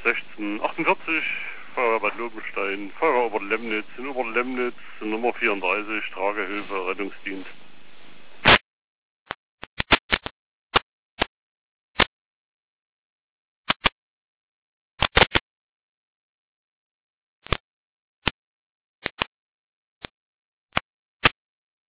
1648, Feuerwehr Bad Lobenstein, Feuerwehr Oberlemnitz, in Oberlemnitz, Nummer 34, Tragehilfe, Rettungsdienst.